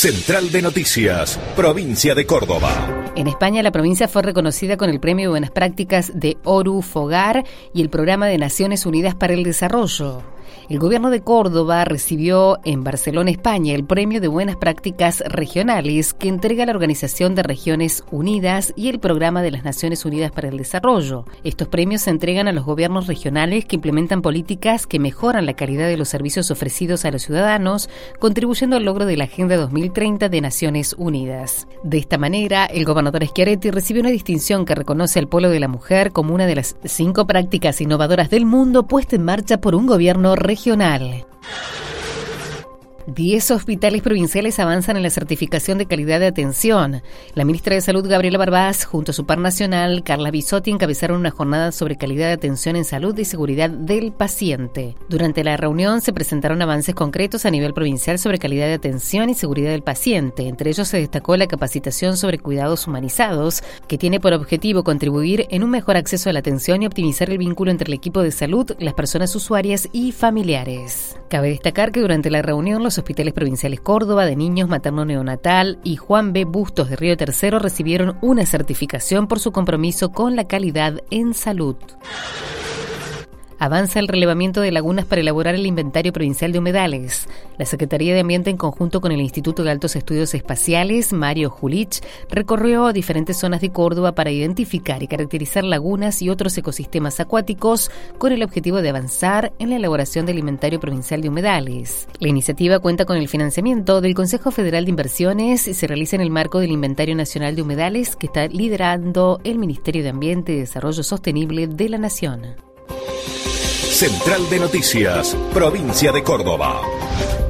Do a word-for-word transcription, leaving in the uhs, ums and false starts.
Central de Noticias, Provincia de Córdoba. En España, la provincia fue reconocida con el Premio de Buenas Prácticas de Oru Fogar y el Programa de Naciones Unidas para el Desarrollo. El gobierno de Córdoba recibió en Barcelona, España, el Premio de Buenas Prácticas Regionales que entrega la Organización de Regiones Unidas y el Programa de las Naciones Unidas para el Desarrollo. Estos premios se entregan a los gobiernos regionales que implementan políticas que mejoran la calidad de los servicios ofrecidos a los ciudadanos, contribuyendo al logro de la Agenda dos mil treinta de Naciones Unidas. De esta manera, el gobernador Schiaretti recibió una distinción que reconoce al Polo de la Mujer como una de las cinco prácticas innovadoras del mundo puesta en marcha por un gobierno regional. Diez hospitales provinciales avanzan en la certificación de calidad de atención. La ministra de Salud, Gabriela Barbás, junto a su par nacional, Carla Bisotti, encabezaron una jornada sobre calidad de atención en salud y seguridad del paciente. Durante la reunión se presentaron avances concretos a nivel provincial sobre calidad de atención y seguridad del paciente. Entre ellos se destacó la capacitación sobre cuidados humanizados, que tiene por objetivo contribuir en un mejor acceso a la atención y optimizar el vínculo entre el equipo de salud, las personas usuarias y familiares. Cabe destacar que durante la reunión los hospitales provinciales Córdoba de Niños, Materno Neonatal y Juan B. Bustos de Río Tercero recibieron una certificación por su compromiso con la calidad en salud. Avanza el relevamiento de lagunas para elaborar el inventario provincial de humedales. La Secretaría de Ambiente, en conjunto con el Instituto de Altos Estudios Espaciales, Mario Julich, recorrió diferentes zonas de Córdoba para identificar y caracterizar lagunas y otros ecosistemas acuáticos con el objetivo de avanzar en la elaboración del inventario provincial de humedales. La iniciativa cuenta con el financiamiento del Consejo Federal de Inversiones y se realiza en el marco del Inventario Nacional de Humedales que está liderando el Ministerio de Ambiente y Desarrollo Sostenible de la Nación. Central de Noticias, Provincia de Córdoba.